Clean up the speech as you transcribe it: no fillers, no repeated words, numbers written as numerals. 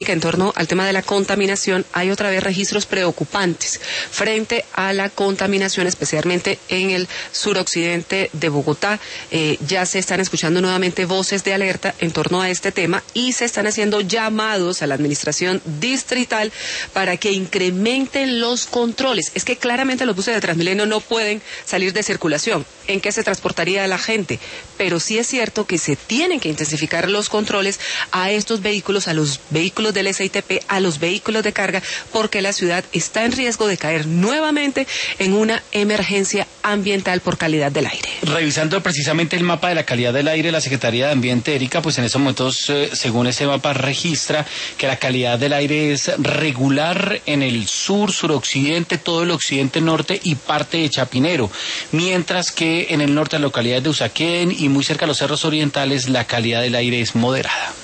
en torno al tema de la contaminación, hay otra vez registros preocupantes frente a la contaminación, especialmente en el suroccidente de Bogotá. Ya se están escuchando nuevamente voces de alerta en torno a este tema y se están haciendo llamados a la administración distrital para que incrementen los controles. Es que claramente los buses de Transmilenio no pueden salir de circulación. ¿En qué se transportaría la gente? Pero sí es cierto que se tienen que intensificar los controles a estos vehículos, a los vehículos del SITP, a los vehículos de carga, porque la ciudad está en riesgo de caer nuevamente en una emergencia ambiental por calidad del aire. Revisando precisamente el mapa de la calidad del aire, la Secretaría de Ambiente, Erika, pues en estos momentos, según ese mapa, registra que la calidad del aire es regular en el sur, suroccidente, todo el occidente, norte y parte de Chapinero, mientras que en el norte, en localidades de Usaquén y muy cerca a los cerros orientales, la calidad del aire es moderada.